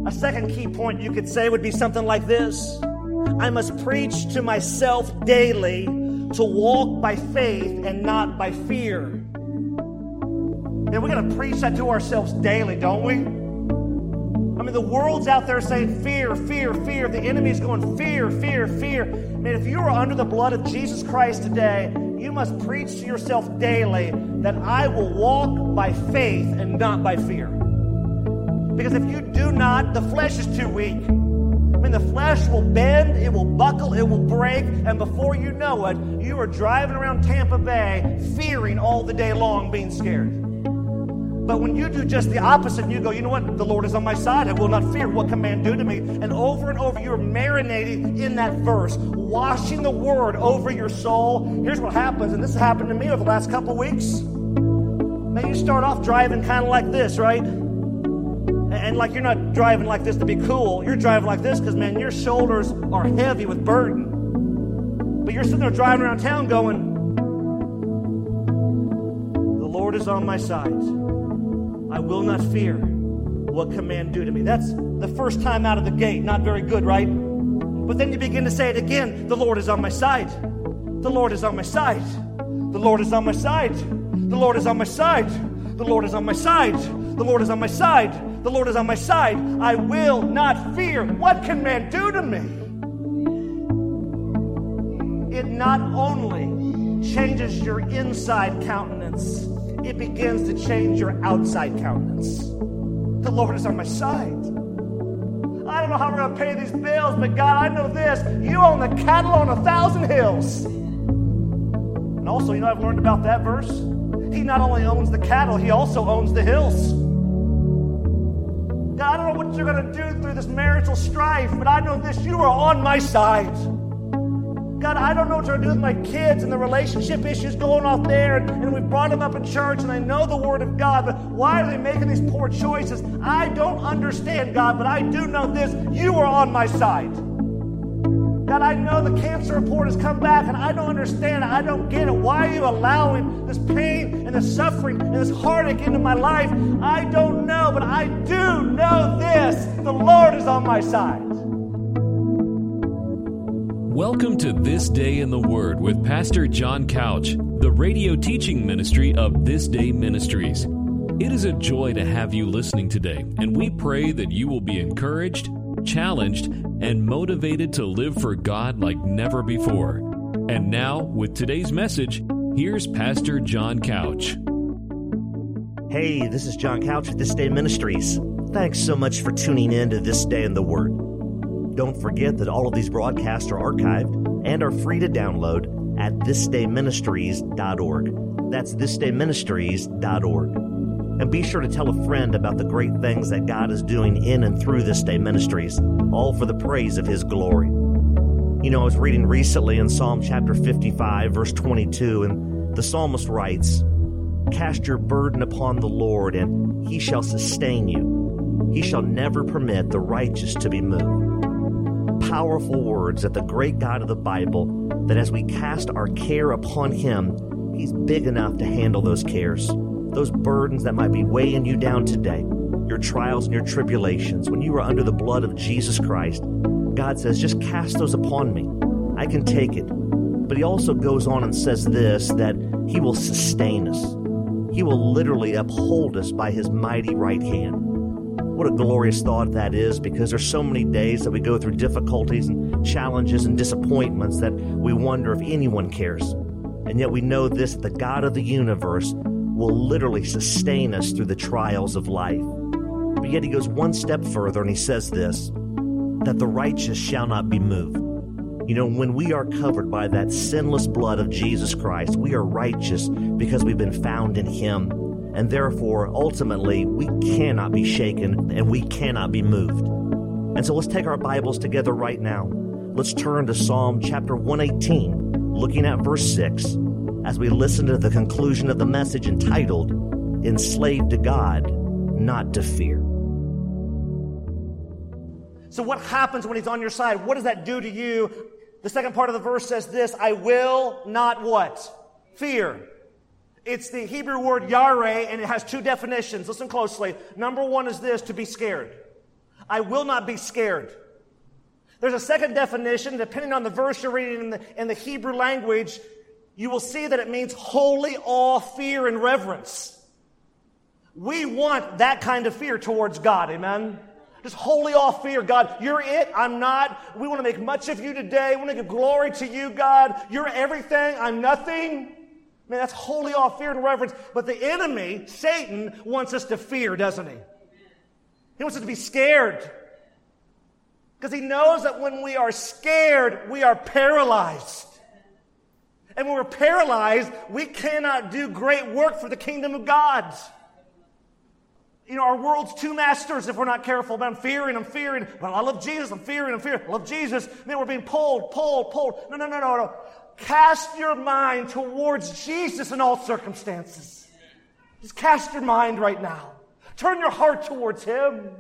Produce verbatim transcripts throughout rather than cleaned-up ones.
A second key point you could say would be something like this. I must preach to myself daily to walk by faith and not by fear. And we got to preach that to ourselves daily, don't we? I mean, the world's out there saying fear, fear, fear. The enemy's going fear, fear, fear. Man, if you are under the blood of Jesus Christ today, you must preach to yourself daily that I will walk by faith and not by fear. Because if you do not, the flesh is too weak. I mean, the flesh will bend, it will buckle, it will break, and before you know it, you are driving around Tampa Bay fearing all the day long, being scared. But when you do just the opposite, and you go, you know what? The Lord is on my side. I will not fear. What can man do to me? And over and over, you're marinating in that verse, washing the word over your soul. Here's what happens, and this has happened to me over the last couple of weeks. Man, you start off driving kind of like this, right? And like you're not driving like this to be cool. You're driving like this because, man, your shoulders are heavy with burden. But you're sitting there driving around town going, the Lord is on my side. I will not fear. What can man do to me? That's the first time out of the gate. Not very good, right? But then you begin to say it again. The Lord is on my side. The Lord is on my side. The Lord is on my side. The Lord is on my side. The Lord is on my side. The Lord is on my side. The Lord is on my side. I will not fear. What can man do to me? It not only changes your inside countenance, it begins to change your outside countenance. The Lord is on my side. I don't know how we're going to pay these bills, but God, I know this. You own the cattle on a thousand hills. And also, you know what I've learned about that verse? He not only owns the cattle, he also owns the hills. God, I don't know what you're going to do through this marital strife, but I know this. You are on my side. God, I don't know what to do with my kids and the relationship issues going off there, and, and we brought them up in church, and I know the Word of God, but why are they making these poor choices? I don't understand, God, but I do know this. You are on my side. God, I know the cancer report has come back, and I don't understand it. I don't get it. Why are you allowing this pain and this suffering and this heartache into my life? I don't know, but I do know this. The Lord is on my side. Welcome to This Day in the Word with Pastor John Couch, the radio teaching ministry of This Day Ministries. It is a joy to have you listening today, and we pray that you will be encouraged, challenged, and motivated to live for God like never before. And now, with today's message, here's Pastor John Couch. Hey, this is John Couch with This Day Ministries. Thanks so much for tuning in to This Day in the Word. Don't forget that all of these broadcasts are archived and are free to download at this day ministries dot org. That's this day ministries dot org. And be sure to tell a friend about the great things that God is doing in and through This Day Ministries, all for the praise of His glory. You know, I was reading recently in Psalm chapter fifty-five, verse twenty-two, and the psalmist writes, "Cast your burden upon the Lord, and He shall sustain you. He shall never permit the righteous to be moved." Powerful words that the great God of the Bible, that as we cast our care upon Him, He's big enough to handle those cares, those burdens that might be weighing you down today, your trials and your tribulations. When you are under the blood of Jesus Christ, God says, just cast those upon me. I can take it. But He also goes on and says this, that He will sustain us. He will literally uphold us by His mighty right hand. What a glorious thought that is, because there's so many days that we go through difficulties and challenges and disappointments that we wonder if anyone cares. And yet we know this, the God of the universe will literally sustain us through the trials of life. But yet He goes one step further and He says this, that the righteous shall not be moved. You know, when we are covered by that sinless blood of Jesus Christ, we are righteous because we've been found in Him. And therefore, ultimately, we cannot be shaken and we cannot be moved. And so let's take our Bibles together right now. Let's turn to Psalm chapter one eighteen, looking at verse six, as we listen to the conclusion of the message entitled, Enslaved to God, Not to Fear. So what happens when He's on your side? What does that do to you? The second part of the verse says this, I will not what? Fear. It's the Hebrew word yareh, and it has two definitions. Listen closely. Number one is this, to be scared. I will not be scared. There's a second definition, depending on the verse you're reading in the, in the Hebrew language, you will see that it means holy awe, fear, and reverence. We want that kind of fear towards God, amen? Just holy awe, fear. God, you're it, I'm not. We want to make much of you today. We want to give glory to you, God. You're everything, I'm nothing. Man, that's holy awe, fear, and reverence. But the enemy, Satan, wants us to fear, doesn't he? He wants us to be scared. Because he knows that when we are scared, we are paralyzed. And when we're paralyzed, we cannot do great work for the kingdom of God. You know, our world's two masters if we're not careful. But I'm fearing, I'm fearing. Well, I love Jesus, I'm fearing, I'm fearing. I love Jesus. Man, we're being pulled, pulled, pulled. No, no, no, no, no. Cast your mind towards Jesus in all circumstances. Just cast your mind right now. Turn your heart towards Him.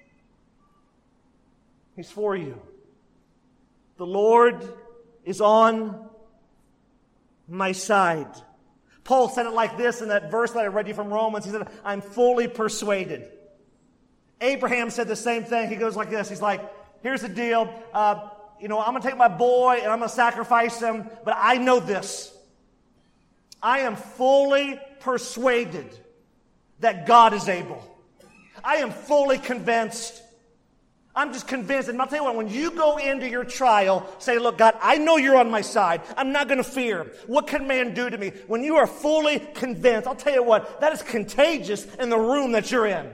He's for you. The Lord is on my side. Paul said it like this in that verse that I read you from Romans. He said, I'm fully persuaded. Abraham said the same thing. He goes like this. He's like, here's the deal. Uh, you know, I'm going to take my boy and I'm going to sacrifice him. But I know this. I am fully persuaded that God is able. I am fully convinced. I'm just convinced. And I'll tell you what, when you go into your trial, say, look, God, I know you're on my side. I'm not going to fear. What can man do to me? When you are fully convinced, I'll tell you what, that is contagious in the room that you're in.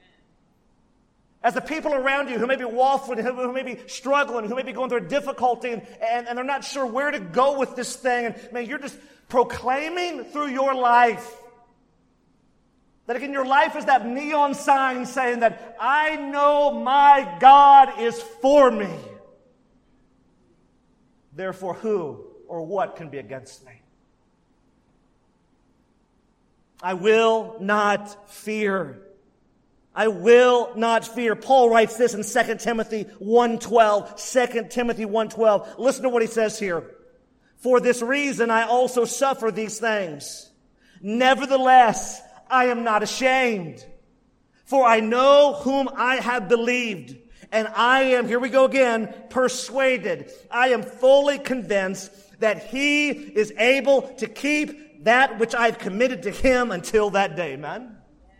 As the people around you who may be waffling, who, who may be struggling, who may be going through difficulty, and, and, and they're not sure where to go with this thing, and man, you're just proclaiming through your life that again, your life is that neon sign saying that I know my God is for me. Therefore, who or what can be against me? I will not fear. I will not fear. Paul writes this in Second Timothy one twelve. Second Timothy one twelve. Listen to what he says here. For this reason I also suffer these things. Nevertheless, I am not ashamed, for I know whom I have believed, and I am, here we go again, persuaded. I am fully convinced that He is able to keep that which I've committed to Him until that day. Amen?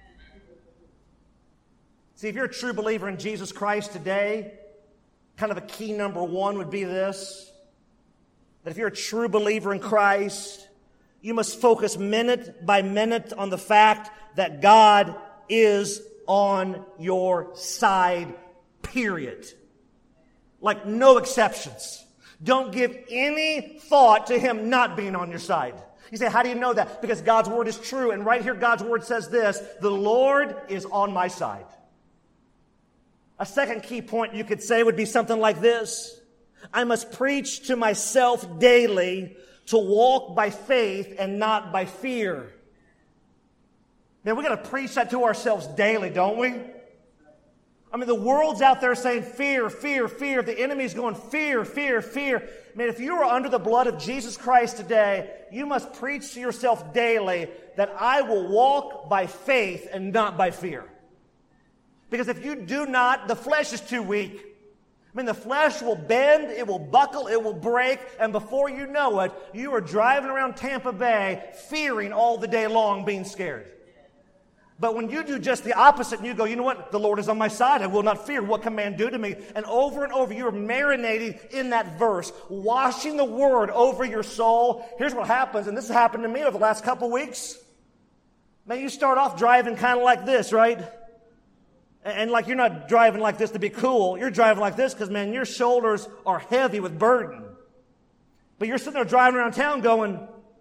See, if you're a true believer in Jesus Christ today, kind of a key number one would be this, that if you're a true believer in Christ, you must focus minute by minute on the fact that God is on your side, period. Like no exceptions. Don't give any thought to Him not being on your side. You say, how do you know that? Because God's Word is true. And right here, God's Word says this, the Lord is on my side. A second key point you could say would be something like this. I must preach to myself daily to walk by faith and not by fear. Man, we got to preach that to ourselves daily, don't we? I mean, the world's out there saying fear, fear, fear. The enemy's going fear, fear, fear. Man, if you are under the blood of Jesus Christ today, you must preach to yourself daily that I will walk by faith and not by fear. Because if you do not, the flesh is too weak. I mean, the flesh will bend, it will buckle, it will break, and before you know it, you are driving around Tampa Bay fearing all the day long, being scared. But when you do just the opposite and you go, you know what? The Lord is on my side. I will not fear. What can man do to me? And over and over, you're marinating in that verse, washing the Word over your soul. Here's what happens, and this has happened to me over the last couple of weeks. Man, you start off driving kind of like this, right? And like you're not driving like this to be cool. You're driving like this because, man, your shoulders are heavy with burden. But you're sitting there driving around town going,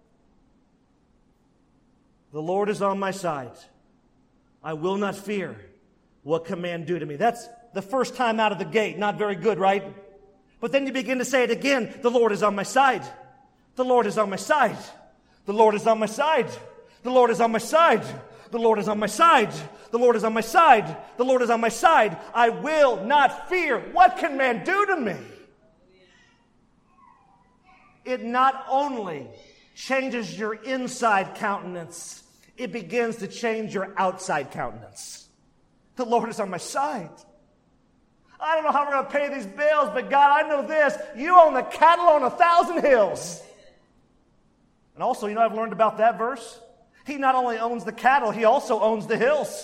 the Lord is on my side. I will not fear. What can man do to me? That's the first time out of the gate. Not very good, right? But then you begin to say it again. The Lord is on my side. The Lord is on my side. The Lord is on my side. The Lord is on my side. The Lord is on my side. The Lord is on my side. The Lord is on my side. I will not fear. What can man do to me? It not only changes your inside countenance, it begins to change your outside countenance. The Lord is on my side. I don't know how we're going to pay these bills, but God, I know this. You own the cattle on a thousand hills. And also, you know I've learned about that verse? He not only owns the cattle, he also owns the hills.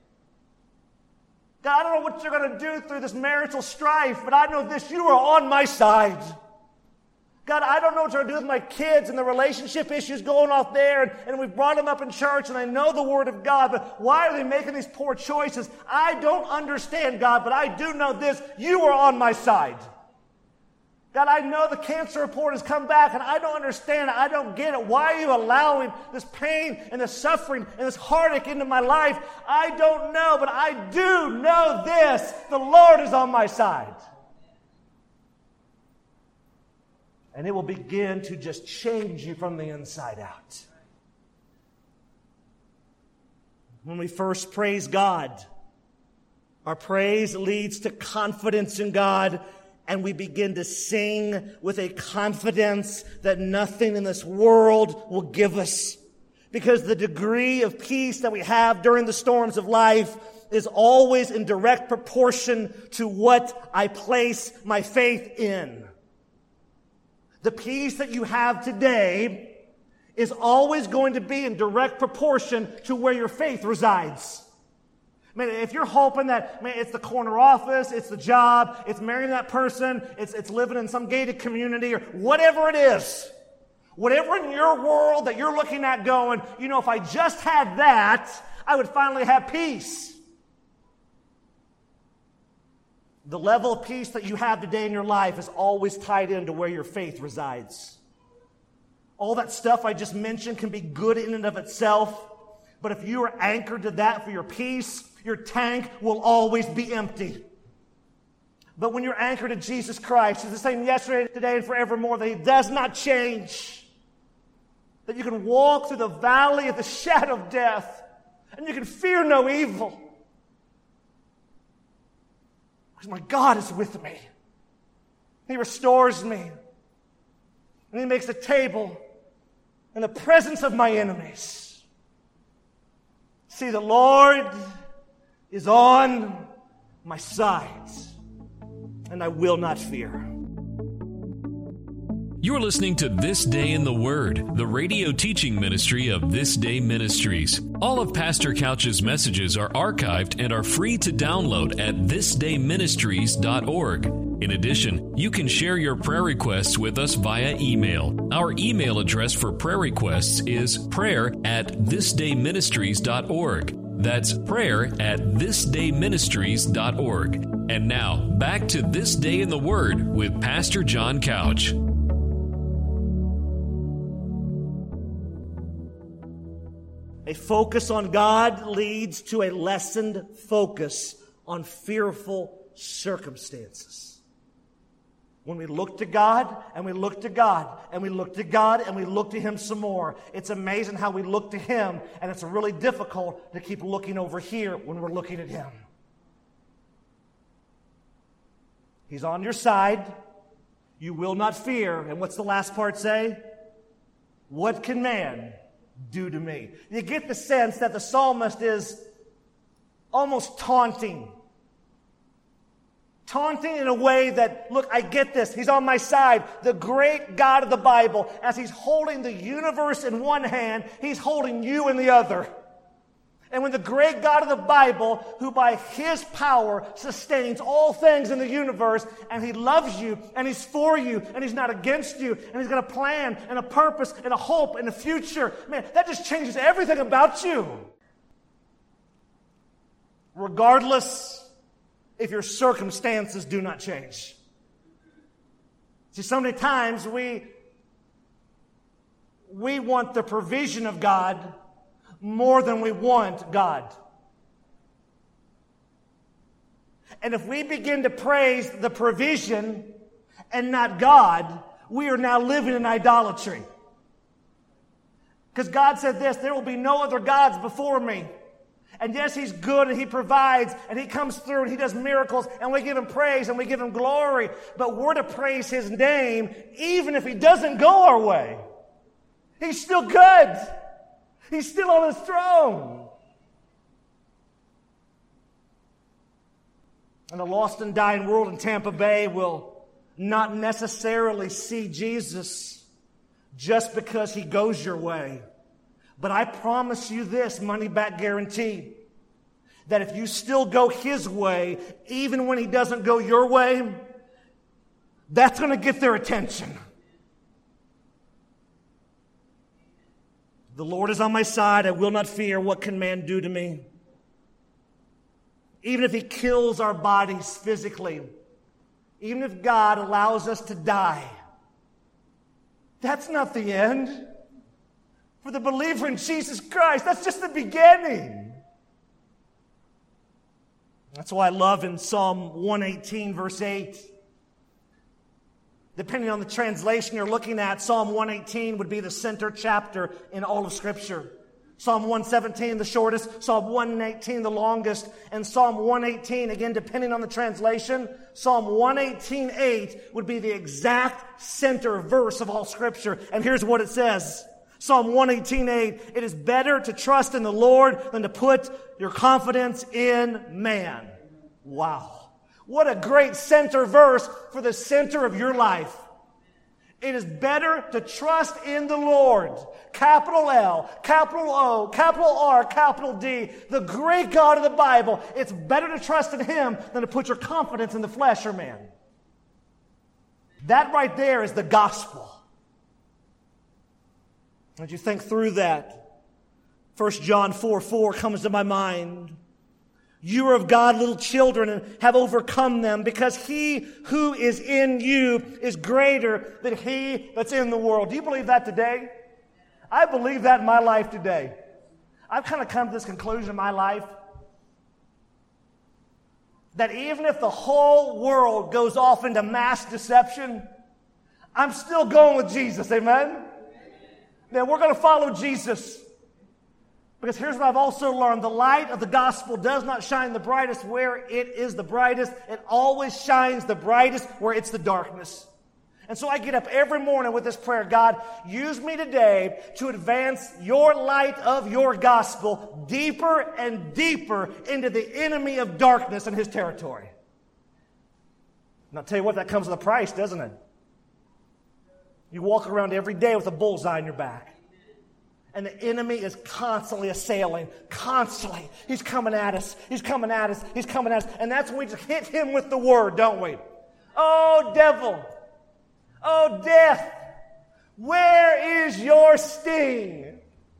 God, I don't know what you're going to do through this marital strife, but I know this, you are on my side. God, I don't know what you're going to do with my kids and the relationship issues going off there, and, and we've brought them up in church, and I know the Word of God, but why are they making these poor choices? I don't understand, God, but I do know this, you are on my side. God, I know the cancer report has come back, and I don't understand it. I don't get it. Why are you allowing this pain and this suffering and this heartache into my life? I don't know, but I do know this. The Lord is on my side. And it will begin to just change you from the inside out. When we first praise God, our praise leads to confidence in God, and we begin to sing with a confidence that nothing in this world will give us. Because the degree of peace that we have during the storms of life is always in direct proportion to what I place my faith in. The peace that you have today is always going to be in direct proportion to where your faith resides. I mean, if you're hoping that, man, it's the corner office, it's the job, it's marrying that person, it's, it's living in some gated community, or whatever it is, whatever in your world that you're looking at going, you know, if I just had that, I would finally have peace. The level of peace that you have today in your life is always tied into where your faith resides. All that stuff I just mentioned can be good in and of itself, but if you are anchored to that for your peace, your tank will always be empty. But when you're anchored to Jesus Christ, He's the same yesterday, today, and forevermore, that He does not change. That you can walk through the valley of the shadow of death, and you can fear no evil. Because my God is with me. He restores me. And He makes a table in the presence of my enemies. See, the Lord is on my side, and I will not fear. You're listening to This Day in the Word, the radio teaching ministry of This Day Ministries. All of Pastor Couch's messages are archived and are free to download at this day ministries dot org. In addition, you can share your prayer requests with us via email. Our email address for prayer requests is prayer at this day ministries dot org. That's prayer at this day ministries dot org. And now, back to This Day in the Word with Pastor John Couch. A focus on God leads to a lessened focus on fearful circumstances. When we look to God, and we look to God, and we look to God, and we look to Him some more, it's amazing how we look to Him, and it's really difficult to keep looking over here when we're looking at Him. He's on your side. You will not fear. And what's the last part say? What can man do to me? You get the sense that the psalmist is almost taunting. Taunting in a way that, look, I get this. He's on my side. The great God of the Bible, as He's holding the universe in one hand, He's holding you in the other. And when the great God of the Bible, who by His power sustains all things in the universe, and He loves you, and He's for you, and He's not against you, and He's got a plan, and a purpose, and a hope, and a future, man, that just changes everything about you. Regardless if your circumstances do not change. See, so many times we, we want the provision of God more than we want God. And if we begin to praise the provision and not God, we are now living in idolatry. Because God said this, there will be no other gods before me. And yes, He's good and He provides and He comes through and He does miracles and we give Him praise and we give Him glory. But we're to praise His name even if He doesn't go our way. He's still good. He's still on His throne. And a lost and dying world in Tampa Bay will not necessarily see Jesus just because he goes your way. But I promise you this, money back guarantee, that if you still go his way, even when he doesn't go your way, that's going to get their attention. The Lord is on my side. I will not fear. What can man do to me? Even if he kills our bodies physically, even if God allows us to die, that's not the end. For the believer in Jesus Christ, that's just the beginning. That's why I love in Psalm one eighteen, verse eight. Depending on the translation you're looking at, Psalm one eighteen would be the center chapter in all of Scripture. Psalm one seventeen, the shortest. Psalm one eighteen, the longest. And Psalm one eighteen, again, depending on the translation, Psalm one eighteen, eight would be the exact center verse of all Scripture. And here's what it says. Psalm one eighteen, eight, it is better to trust in the Lord than to put your confidence in man. Wow. What a great center verse for the center of your life. It is better to trust in the Lord. Capital L, capital O, capital R, capital D. The great God of the Bible. It's better to trust in Him than to put your confidence in the flesh or man. That right there is the gospel. As you think through that, First John four, four comes to my mind. You are of God, little children, and have overcome them, because he who is in you is greater than he that's in the world. Do you believe that today? I believe that in my life today. I've kind of come to this conclusion in my life that even if the whole world goes off into mass deception, I'm still going with Jesus. Amen? Now, we're going to follow Jesus. Because here's what I've also learned. The light of the gospel does not shine the brightest where it is the brightest. It always shines the brightest where it's the darkness. And so I get up every morning with this prayer. God, use me today to advance your light of your gospel deeper and deeper into the enemy of darkness and his territory. And I'll tell you what, that comes with a price, doesn't it? You walk around every day with a bullseye in your back. And the enemy is constantly assailing. Constantly. He's coming at us. He's coming at us. He's coming at us. And that's when we just hit him with the word, don't we? Oh, devil. Oh, death. Where is your sting?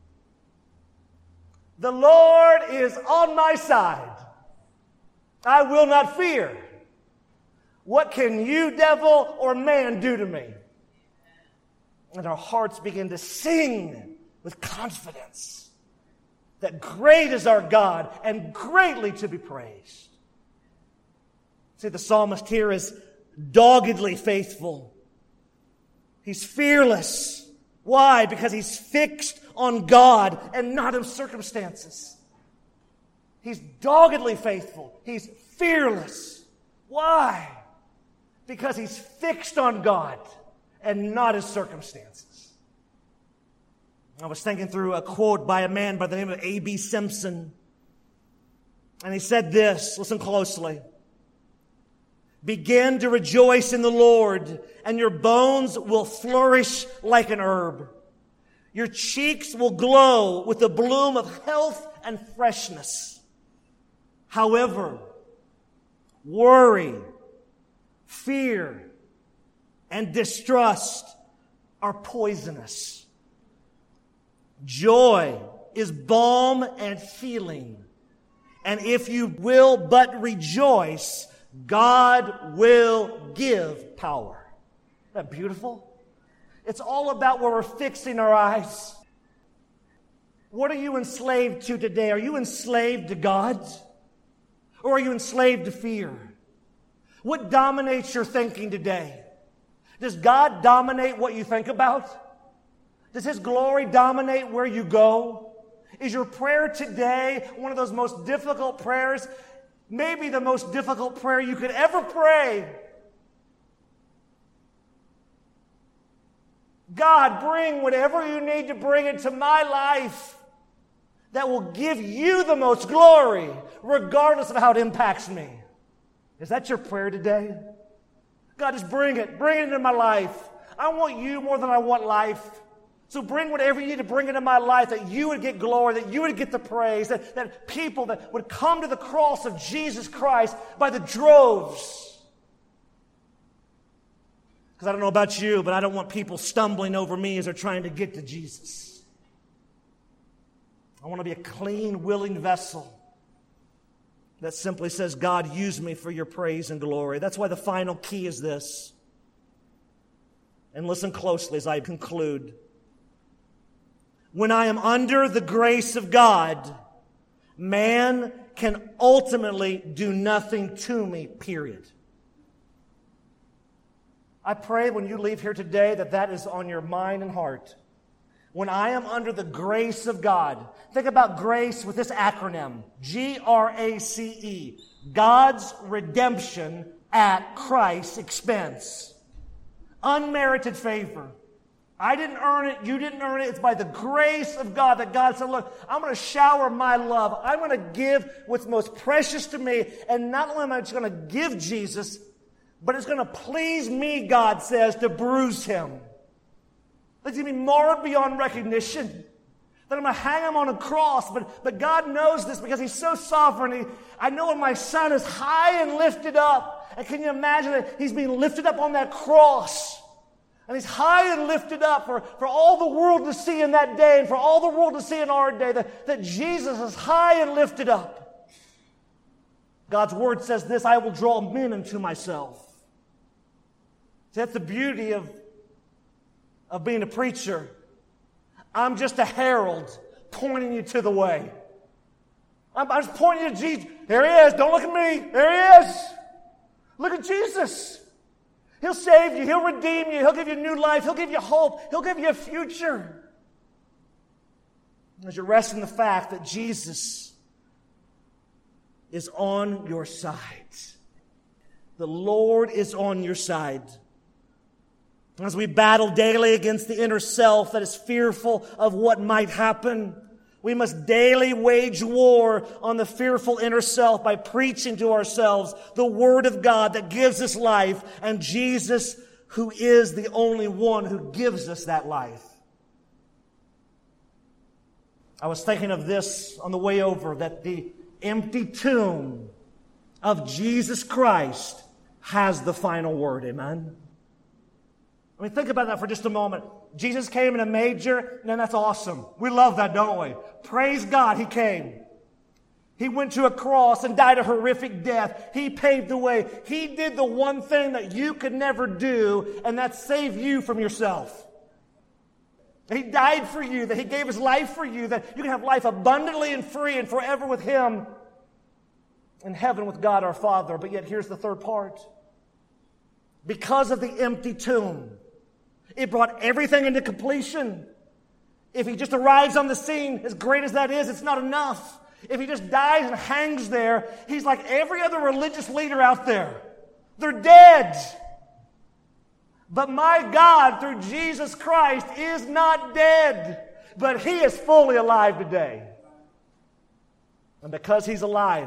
The Lord is on my side. I will not fear. What can you, devil, or man do to me? And our hearts begin to sing with confidence that great is our God and greatly to be praised. See, the psalmist here is doggedly faithful. He's fearless. Why? Because he's fixed on God and not in circumstances. He's doggedly faithful. He's fearless. Why? Because he's fixed on God and not his circumstances. I was thinking through a quote by a man by the name of A B Simpson. And he said this, listen closely. Begin to rejoice in the Lord, and your bones will flourish like an herb. Your cheeks will glow with the bloom of health and freshness. However, worry, fear, and distrust are poisonous. Joy is balm and healing. And if you will but rejoice, God will give power. Isn't that beautiful? It's all about where we're fixing our eyes. What are you enslaved to today? Are you enslaved to God? Or are you enslaved to fear? What dominates your thinking today? Does God dominate what you think about? Does His glory dominate where you go? Is your prayer today one of those most difficult prayers? Maybe the most difficult prayer you could ever pray. God, bring whatever you need to bring into my life that will give you the most glory, regardless of how it impacts me. Is that your prayer today? God, just bring it. Bring it into my life. I want you more than I want life. So bring whatever you need to bring into my life, that you would get glory, that you would get the praise, that, that people that would come to the cross of Jesus Christ by the droves. Because I don't know about you, but I don't want people stumbling over me as they're trying to get to Jesus. I want to be a clean, willing vessel that simply says, God, use me for your praise and glory. That's why the final key is this. And listen closely as I conclude. When I am under the grace of God, man can ultimately do nothing to me, period. I pray when you leave here today that that is on your mind and heart. When I am under the grace of God, think about grace with this acronym, G R A C E, God's redemption at Christ's expense. Unmerited favor. I didn't earn it. You didn't earn it. It's by the grace of God that God said, look, I'm going to shower my love. I'm going to give what's most precious to me. And not only am I just going to give Jesus, but it's going to please me, God says, to bruise him. It's going to be marred beyond recognition. That I'm going to hang him on a cross. But, but God knows this because he's so sovereign. He, I know when my son is high and lifted up. And can you imagine that he's being lifted up on that cross? And he's high and lifted up for, for all the world to see in that day and for all the world to see in our day, that, that Jesus is high and lifted up. God's word says this, I will draw men unto myself. See, that's the beauty of, of being a preacher. I'm just a herald pointing you to the way. I'm, I'm just pointing you to Jesus. There he is. Don't look at me. There he is. Look at Jesus. He'll save you. He'll redeem you. He'll give you new life. He'll give you hope. He'll give you a future. As you rest in the fact that Jesus is on your side. The Lord is on your side. As we battle daily against the inner self that is fearful of what might happen, we must daily wage war on the fearful inner self by preaching to ourselves the Word of God that gives us life, and Jesus, who is the only one who gives us that life. I was thinking of this on the way over, that the empty tomb of Jesus Christ has the final word. Amen? I mean, think about that for just a moment. Jesus came in a manger, and that's awesome. We love that, don't we? Praise God, he came. He went to a cross and died a horrific death. He paved the way. He did the one thing that you could never do, and that's save you from yourself. He died for you, that he gave his life for you, that you can have life abundantly and free and forever with him in heaven with God our Father. But yet here's the third part. Because of the empty tomb, it brought everything into completion. If he just arrives on the scene, as great as that is, it's not enough. If he just dies and hangs there, he's like every other religious leader out there. They're dead. But my God, through Jesus Christ, is not dead, but he is fully alive today. And because he's alive,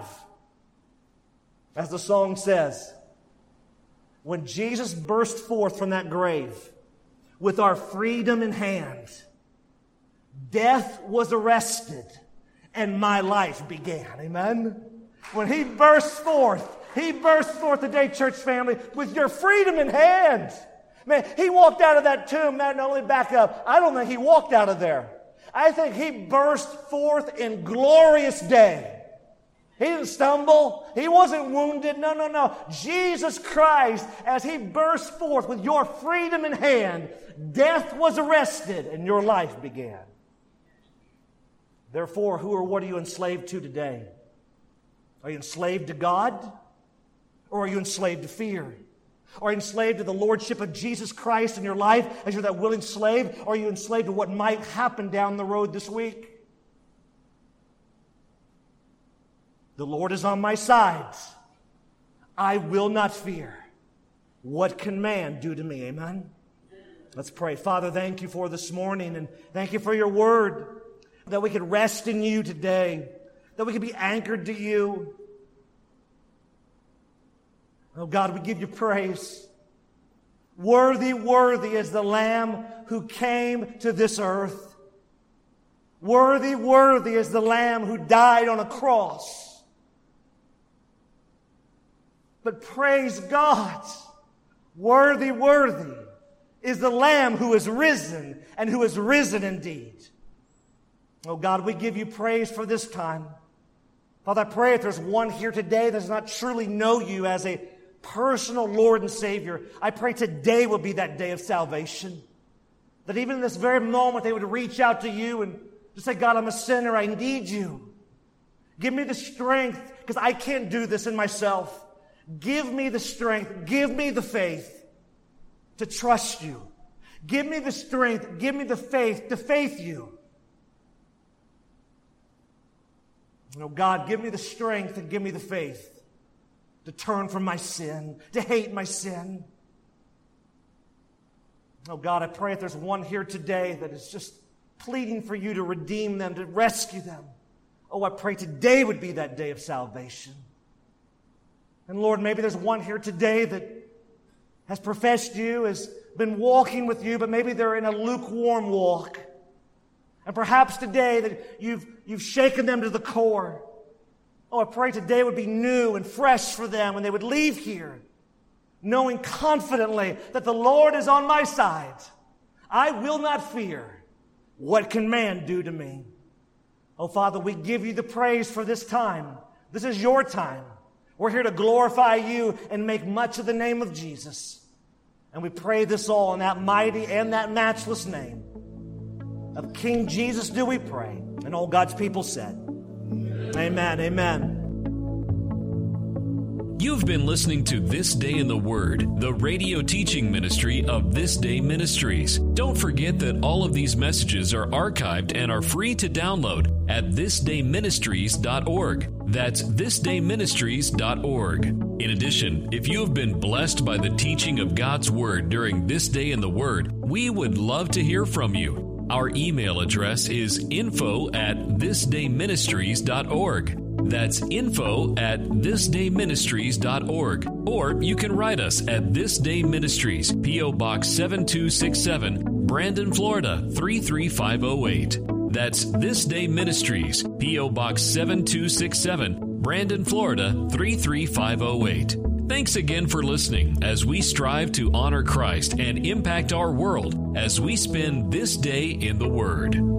as the song says, when Jesus burst forth from that grave, with our freedom in hand, death was arrested and my life began. Amen? When he burst forth, he burst forth today, church family, with your freedom in hand. Man, he walked out of that tomb, not only back up, I don't think he walked out of there. I think he burst forth in glorious day. He didn't stumble. He wasn't wounded. No, no, no. Jesus Christ, as he burst forth with your freedom in hand, death was arrested and your life began. Therefore, who or what are you enslaved to today? Are you enslaved to God? Or are you enslaved to fear? Are you enslaved to the lordship of Jesus Christ in your life as you're that willing slave? Or are you enslaved to what might happen down the road this week? The Lord is on my side. I will not fear. What can man do to me? Amen? Let's pray. Father, thank you for this morning, and thank you for your word, that we could rest in you today, that we could be anchored to you. Oh God, we give you praise. Worthy, worthy is the Lamb who came to this earth. Worthy, worthy is the Lamb who died on a cross. But praise God, worthy, worthy is the Lamb who is risen and who is risen indeed. Oh God, we give you praise for this time. Father, I pray if there's one here today that does not truly know you as a personal Lord and Savior, I pray today will be that day of salvation. That even in this very moment they would reach out to you and just say, God, I'm a sinner, I need you. Give me the strength, because I can't do this in myself. Give me the strength, give me the faith to trust you. Give me the strength, give me the faith to faith you. Oh God, give me the strength and give me the faith to turn from my sin, to hate my sin. Oh God, I pray if there's one here today that is just pleading for you to redeem them, to rescue them. Oh, I pray today would be that day of salvation. And Lord, maybe there's one here today that has professed you, has been walking with you, but maybe they're in a lukewarm walk. And perhaps today that you've, you've shaken them to the core. Oh, I pray today would be new and fresh for them when they would leave here, knowing confidently that the Lord is on my side. I will not fear. What can man do to me? Oh, Father, we give you the praise for this time. This is your time. We're here to glorify you and make much of the name of Jesus. And we pray this all in that mighty and that matchless name of King Jesus do we pray. And all God's people said, Amen, amen. You've been listening to This Day in the Word, the radio teaching ministry of This Day Ministries. Don't forget that all of these messages are archived and are free to download at this day ministries dot org. That's this day ministries dot org. In addition, if you have been blessed by the teaching of God's Word during This Day in the Word, we would love to hear from you. Our email address is info at this day ministries dot org. That's info at this day ministries dot org. Or you can write us at This Day Ministries, P O. Box seven two six seven, Brandon, Florida three three five oh eight. That's This Day Ministries, P O. Box seven two six seven, Brandon, Florida three three five oh eight. Thanks again for listening as we strive to honor Christ and impact our world as we spend this day in the Word.